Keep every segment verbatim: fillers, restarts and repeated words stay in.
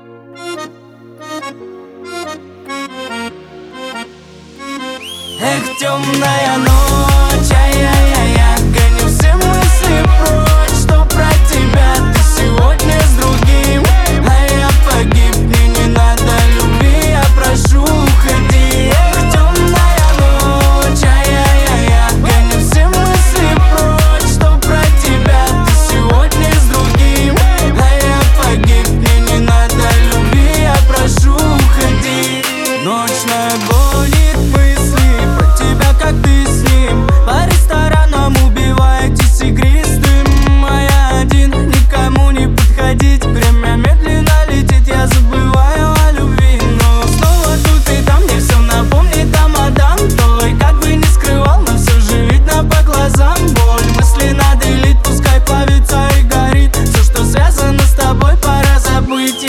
Эх, темная ночь, ай-яй-яй-я, гоню все мысли прочь, что про тебя ты сегодня с другим, а я погиб, мне не надо любви, я прошу, уходи. Эх, темная ночь, ай-яй-яй-я, гоню все мысли прочь, что про тебя ты сегодня с другим, а я погиб, мне не надо любви, я прошу, уходи. Ночная гонит мысли про тебя, как ты с ним по ресторанам убиваетесь игристым, а я один, никому не подходить. Время медленно летит, я забываю о любви, но снова тут и там мне все напомнит о мадам той. Как бы не скрывал, но все же видно по глазам боль. Мысли надо лить, пускай плавится и горит. Все, что связано с тобой, пора забыть.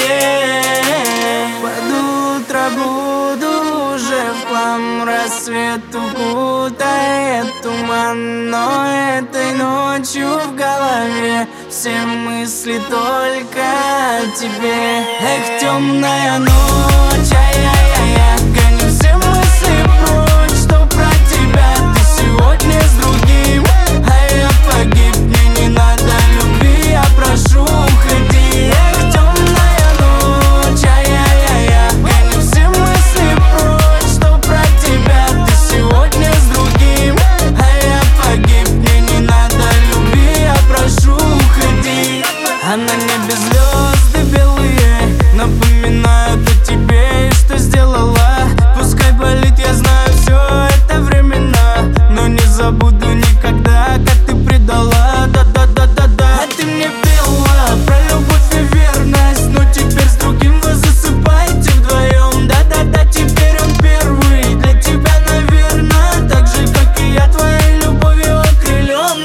Под утро буду уже в хлам, рассвет укутает туман, но этой ночью в голове все мысли только о тебе. Эх, темная ночь, ай-яй-яй-я, гоню все мысли прочь, что про тебя ты сегодня с другим, а я погиб, мне не надо любви, я прошу, уходи. Эх, темная ночь, ай-яй-яй-я, гоню все мысли прочь, что про тебя ты сегодня с другим, а я погиб, мне не надо любви, я прошу, уходи. А на небе звезды белые напоминают о тебе и что сделала. Пускай болит, я знаю, все это временно, но не забуду никогда, как ты предала. Да-да-да-да-да. А ты мне пела про любовь и верность, но теперь с другим вы засыпаете вдвоем. Да-да-да, теперь он первый для тебя, наверное, так же, как и я, твоей любовью окрылен.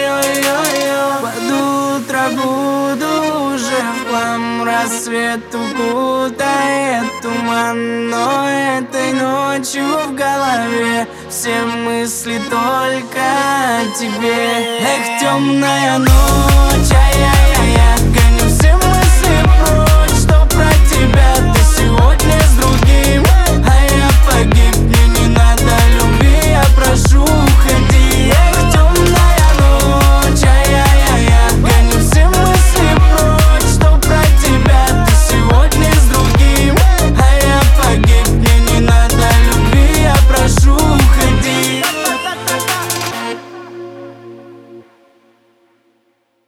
Под утро буду уже в хлам, рассвет укутает туман, но этой ночью в голове все мысли только о тебе. Эх, темная ночь, ай-яй-яй.